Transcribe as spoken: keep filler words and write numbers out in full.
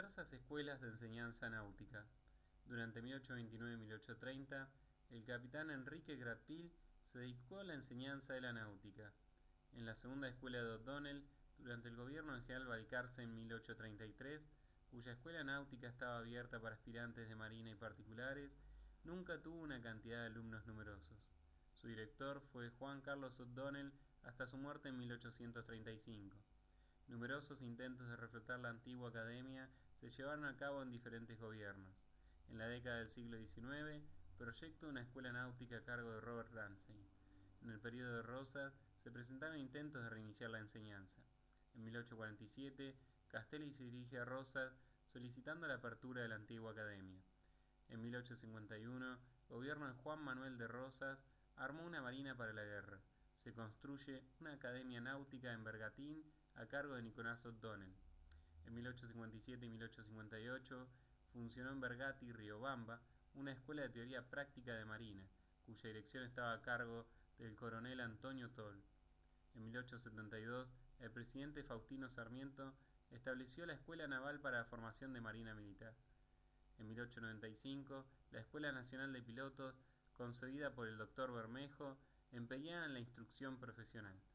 Diversas escuelas de enseñanza náutica. Durante mil ochocientos veintinueve y mil ochocientos treinta, el capitán Enrique Grattil se dedicó a la enseñanza de la náutica. En la segunda escuela de O'Donnell, durante el gobierno del general Balcarce en mil ochocientos treinta y tres, cuya escuela náutica estaba abierta para aspirantes de marina y particulares, nunca tuvo una cantidad de alumnos numerosos. Su director fue Juan Carlos O'Donnell hasta su muerte en mil ochocientos treinta y cinco. Numerosos intentos de reflotar la antigua academia se llevaron a cabo en diferentes gobiernos. En la década del siglo diecinueve, proyecto de una escuela náutica a cargo de Robert Ramsay. En el período de Rosas, se presentaron intentos de reiniciar la enseñanza. En mil ochocientos cuarenta y siete, Castelli se dirige a Rosas solicitando la apertura de la antigua academia. En mil ochocientos cincuenta y uno, el gobierno de Juan Manuel de Rosas armó una marina para la guerra. Se construye una academia náutica en Bergantín a cargo de Nicolás O'Donnell. En mil ochocientos cincuenta y siete y mil ochocientos cincuenta y ocho funcionó en Berganti, Riobamba, una escuela de teoría práctica de marina, cuya dirección estaba a cargo del coronel Antonio Toll. En mil ochocientos setenta y dos, el presidente Faustino Sarmiento estableció la Escuela Naval para la Formación de Marina Militar. En mil ochocientos noventa y cinco, la Escuela Nacional de Pilotos, concebida por el doctor Bermejo, empeñada en la instrucción profesional.